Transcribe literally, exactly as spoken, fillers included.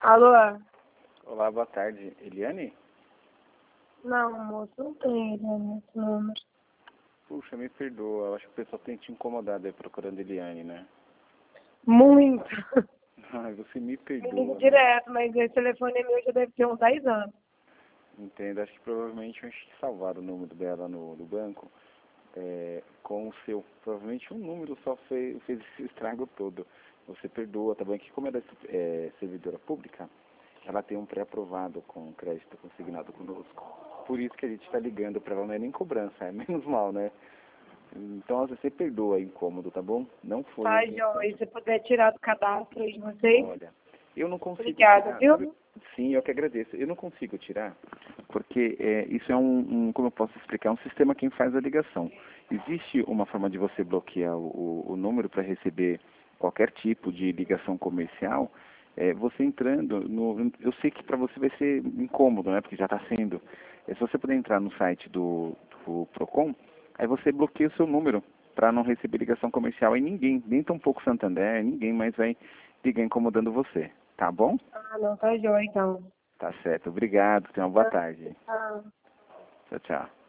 Alô? Olá, boa tarde. Eliane? Não, moço, não tem Eliane nesse número. Puxa, me perdoa. Eu acho que o pessoal tem te incomodado aí procurando Eliane, né? Muito. Ai, você me Me perdoa. liga Né? direto, mas esse telefone é meu já deve ter uns dez anos. Entendo. Acho que provavelmente acho que salvaram o número dela no, no banco é, com o seu. Provavelmente um número só fez, fez esse estrago todo. Você perdoa, tá bom? Que como ela é, é servidora pública, ela tem um pré-aprovado com crédito consignado conosco. Por isso que a gente está ligando para ela, não é nem cobrança, é menos mal, né? Então você perdoa incômodo, tá bom? Não foi Tá, a intenção. Joia. Se você puder tirar do cadastro aí de vocês. Olha, eu não consigo Obrigada, tirar. viu? Sabe? Sim, eu que agradeço. Eu não consigo tirar, porque é, isso é um, um, como eu posso explicar, um sistema quem faz a ligação. Existe uma forma de você bloquear o, o, o número para receber qualquer tipo de ligação comercial, é, você entrando no. Eu sei que para você vai ser incômodo, né? Porque já está sendo. É, se você puder entrar no site do, do Procon, aí você bloqueia o seu número para não receber ligação comercial e ninguém, nem tão pouco Santander, ninguém mais vai ligar incomodando você. Tá bom? Ah, não, tá joia, então. Tá certo. Obrigado. Tenha uma boa tarde. Ah. Tchau, tchau.